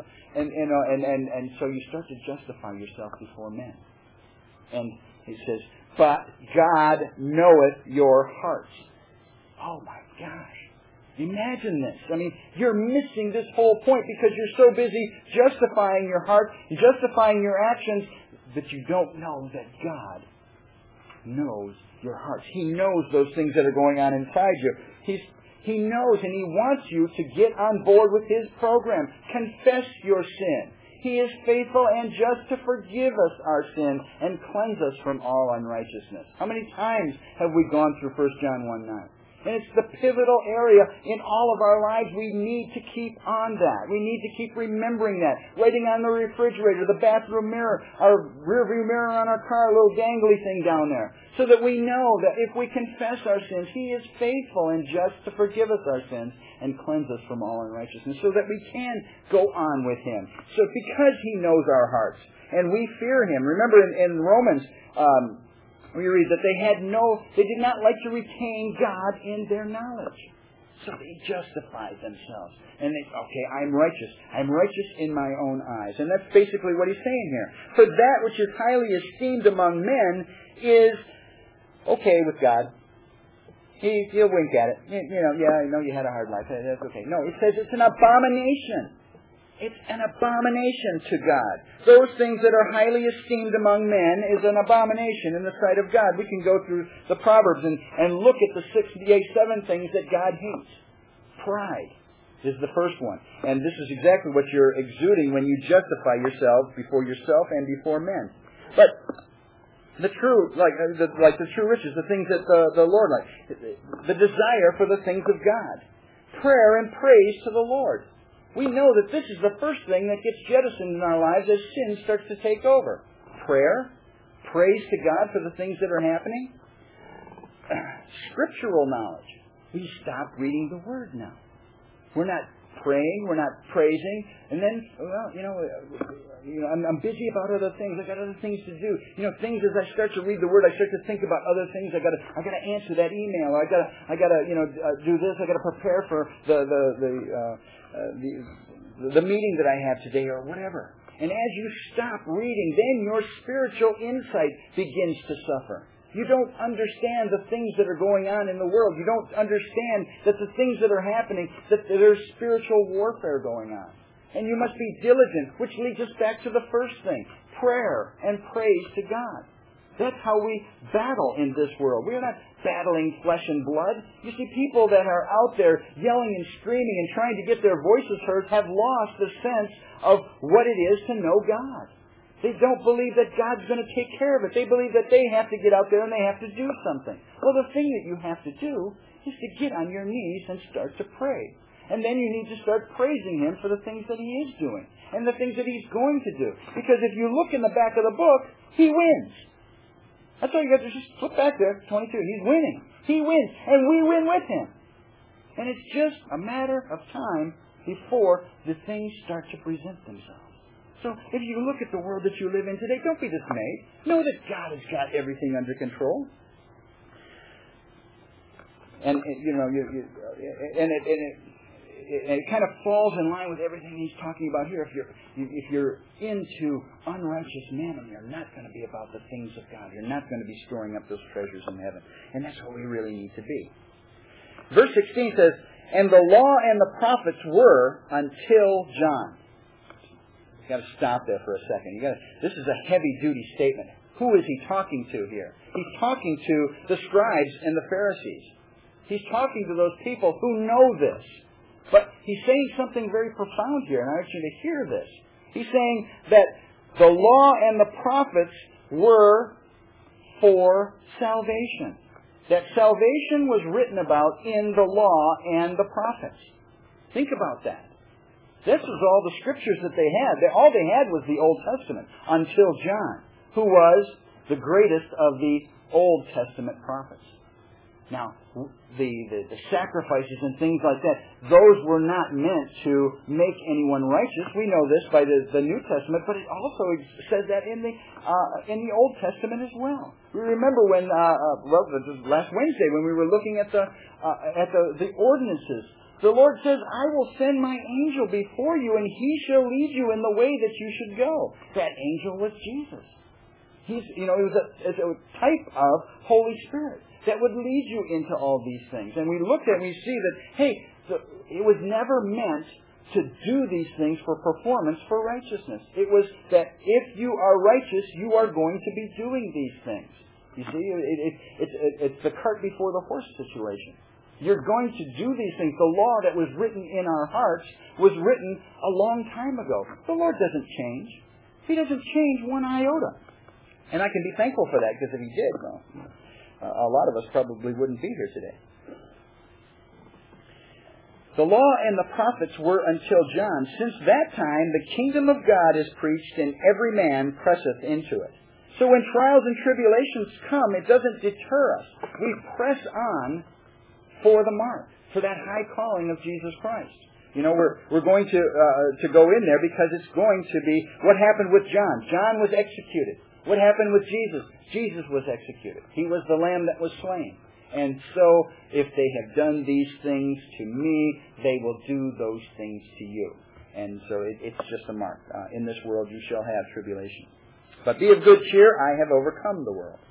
And so you start to justify yourself before men. And He says, but God knoweth your hearts. Oh my gosh. Imagine this. I mean, you're missing this whole point because you're so busy justifying your heart, justifying your actions, that you don't know that God knows your hearts. He knows those things that are going on inside you. He knows, and He wants you to get on board with His program. Confess your sin. He is faithful and just to forgive us our sin and cleanse us from all unrighteousness. How many times have we gone through 1 John 1:9? And it's the pivotal area in all of our lives. We need to keep on that. We need to keep remembering that. Writing on the refrigerator, the bathroom mirror, our rearview mirror on our car, a little dangly thing down there. So that we know that if we confess our sins, He is faithful and just to forgive us our sins and cleanse us from all unrighteousness. So that we can go on with Him. So because He knows our hearts and we fear Him. Remember in Romans, we read that they did not like to retain God in their knowledge. So they justified themselves. And I'm righteous. I'm righteous in my own eyes. And that's basically what He's saying here. For that which is highly esteemed among men is okay with God. He'll wink at it. I know you had a hard life. That's okay. No, it says it's an abomination. It's an abomination to God. Those things that are highly esteemed among men is an abomination in the sight of God. We can go through the Proverbs and look at the 7 things that God hates. Pride is the first one. And this is exactly what you're exuding when you justify yourself before yourself and before men. But the true, like the true riches, the things that the Lord likes, the desire for the things of God. Prayer and praise to the Lord. We know that this is the first thing that gets jettisoned in our lives as sin starts to take over. Prayer, praise to God for the things that are happening. Scriptural knowledge. We stop reading the Word now. We're not praying, we're not praising, and then, I'm busy about other things. I got other things to do. Things as I start to read the Word, I start to think about other things. I got to answer that email. I got to do this. I got to prepare for the meeting that I have today or whatever. And as you stop reading, then your spiritual insight begins to suffer. You don't understand the things that are going on in the world. You don't understand that the things that are happening, that there's spiritual warfare going on. And you must be diligent, which leads us back to the first thing, prayer and praise to God. That's how we battle in this world. We're not battling flesh and blood. You see, people that are out there yelling and screaming and trying to get their voices heard have lost the sense of what it is to know God. They don't believe that God's going to take care of it. They believe that they have to get out there and they have to do something. Well, the thing that you have to do is to get on your knees and start to pray. And then you need to start praising Him for the things that He is doing and the things that He's going to do. Because if you look in the back of the book, He wins. That's all you got to just flip back there, 22. He's winning. He wins. And we win with Him. And it's just a matter of time before the things start to present themselves. So if you look at the world that you live in today, don't be dismayed. Know that God has got everything under control. And it kind of falls in line with everything he's talking about here. If you're into unrighteous mammon, you're not going to be about the things of God. You're not going to be storing up those treasures in heaven. And that's what we really need to be. Verse 16 says, "And the law and the prophets were until John." You've got to stop there for a second. This is a heavy-duty statement. Who is he talking to here? He's talking to the scribes and the Pharisees. He's talking to those people who know this. But he's saying something very profound here, and I want you to hear this. He's saying that the law and the prophets were for salvation. That salvation was written about in the law and the prophets. Think about that. This was all the scriptures that they had. All they had was the Old Testament until John, who was the greatest of the Old Testament prophets. Now, the sacrifices and things like that, those were not meant to make anyone righteous. We know this by the New Testament, but it also says that in the Old Testament as well. We remember when, last Wednesday, when we were looking at the ordinances, the Lord says, "I will send my angel before you, and he shall lead you in the way that you should go." That angel was Jesus. It was a type of Holy Spirit that would lead you into all these things. And we looked at it and we see that, it was never meant to do these things for performance, for righteousness. It was that if you are righteous, you are going to be doing these things. You see, it's the cart before the horse situation. You're going to do these things. The law that was written in our hearts was written a long time ago. The Lord doesn't change. He doesn't change one iota. And I can be thankful for that, because if He did, well, a lot of us probably wouldn't be here today. The law and the prophets were until John. Since that time, the kingdom of God is preached, and every man presseth into it. So when trials and tribulations come, it doesn't deter us. We press on for the mark, for that high calling of Jesus Christ. We're going to go in there because it's going to be what happened with John. John was executed. What happened with Jesus? Jesus was executed. He was the lamb that was slain. And so, if they have done these things to me, they will do those things to you. And so it's just a mark. In this world you shall have tribulation. But be of good cheer, I have overcome the world.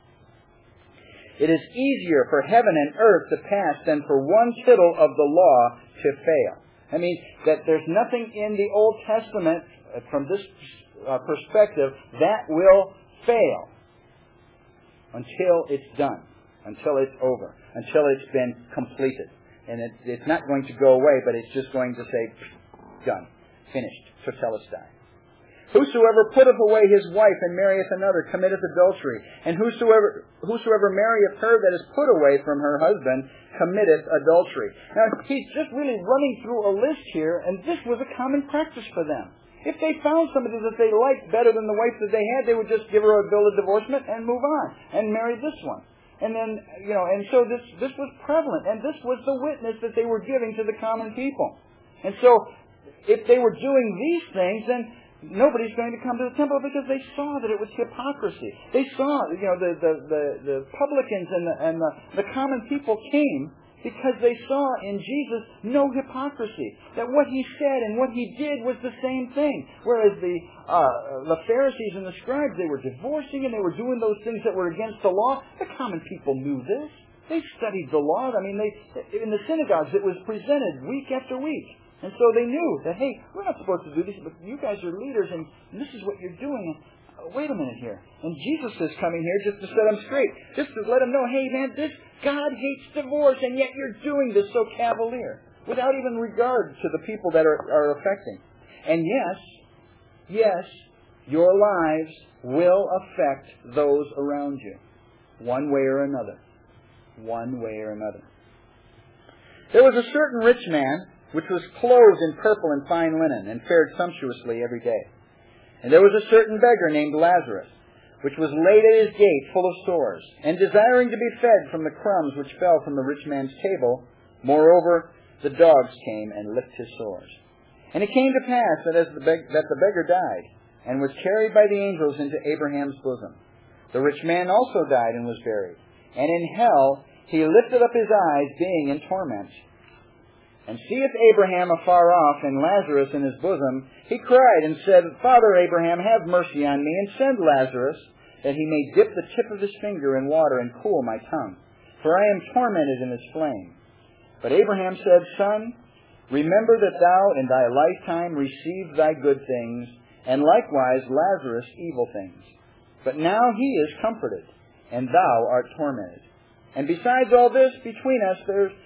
It is easier for heaven and earth to pass than for one tittle of the law to fail. I mean, that there's nothing in the Old Testament, from this perspective, that will fail until it's done, until it's over, until it's been completed. And it's not going to go away, but it's just going to say, done, finished, tetelestai. Whosoever putteth away his wife and marrieth another committeth adultery, and whosoever marrieth her that is put away from her husband committeth adultery. Now, he's just really running through a list here, and this was a common practice for them. If they found somebody that they liked better than the wife that they had, they would just give her a bill of divorcement and move on and marry this one. And then, and so this was prevalent, and this was the witness that they were giving to the common people. And so, if they were doing these things, then nobody's going to come to the temple, because they saw that it was hypocrisy. They saw, the publicans and the common people came because they saw in Jesus no hypocrisy. That what He said and what He did was the same thing. Whereas the Pharisees and the scribes, they were divorcing and they were doing those things that were against the law. The common people knew this. They studied the law. I mean, in the synagogues it was presented week after week. And so they knew that, hey, we're not supposed to do this, but you guys are leaders, and this is what you're doing. And wait a minute here. And Jesus is coming here just to set them straight, just to let them know, hey, man, God hates divorce, and yet you're doing this so cavalier, without even regard to the people that are affecting. And yes, your lives will affect those around you, one way or another. One way or another. There was a certain rich man, which was clothed in purple and fine linen, and fared sumptuously every day. And there was a certain beggar named Lazarus, which was laid at his gate full of sores, and desiring to be fed from the crumbs which fell from the rich man's table. Moreover, the dogs came and licked his sores. And it came to pass that the beggar died, and was carried by the angels into Abraham's bosom. The rich man also died and was buried. And in hell he lifted up his eyes, being in torment. And seeth Abraham afar off, and Lazarus in his bosom, he cried and said, Father Abraham, have mercy on me, and send Lazarus, that he may dip the tip of his finger in water and cool my tongue, for I am tormented in this flame. But Abraham said, Son, remember that thou in thy lifetime received thy good things, and likewise Lazarus evil things. But now he is comforted, and thou art tormented. And besides all this, between us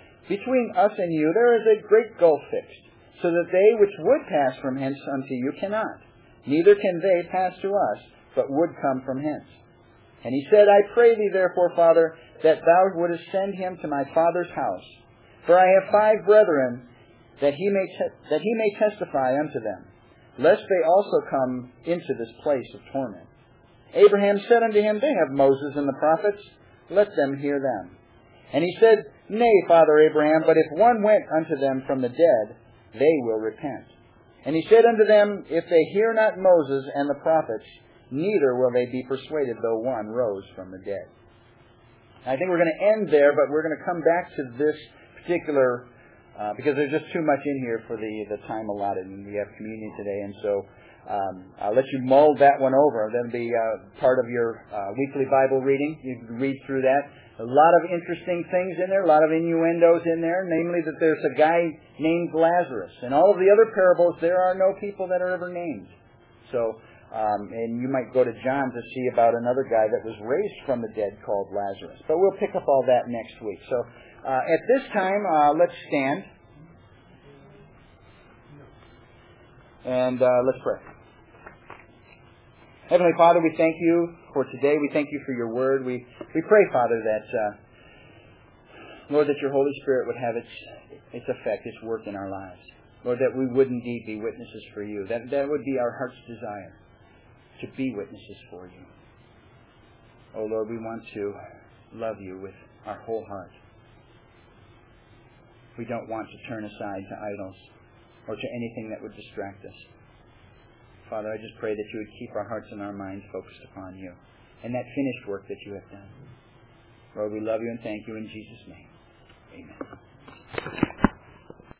and you there is a great gulf fixed, so that they which would pass from hence unto you cannot, neither can they pass to us, but would come from hence. And he said, I pray thee therefore, Father, that thou wouldest send him to my father's house. For I have 5 brethren, that he may testify unto them, lest they also come into this place of torment. Abraham said unto him, They have Moses and the prophets, let them hear them. And he said, Nay, Father Abraham, but if one went unto them from the dead, they will repent. And he said unto them, If they hear not Moses and the prophets, neither will they be persuaded, though one rose from the dead. I think we're going to end there, but we're going to come back to this particular, because there's just too much in here for the time allotted, and we have communion today, and so I'll let you mull that one over. That'll be part of your weekly Bible reading. You can read through that. A lot of interesting things in there, a lot of innuendos in there, namely that there's a guy named Lazarus. In all of the other parables, there are no people that are ever named. So, and you might go to John to see about another guy that was raised from the dead called Lazarus. But we'll pick up all that next week. So, at this time, let's stand. And let's pray. Heavenly Father, we thank you for today. We thank you for your word. We pray, Father, that, Lord, that your Holy Spirit would have its effect, its work in our lives. Lord, that we would indeed be witnesses for you. That would be our heart's desire, to be witnesses for you. Oh, Lord, we want to love you with our whole heart. We don't want to turn aside to idols or to anything that would distract us. Father, I just pray that you would keep our hearts and our minds focused upon you and that finished work that you have done. Lord, we love you and thank you in Jesus' name. Amen.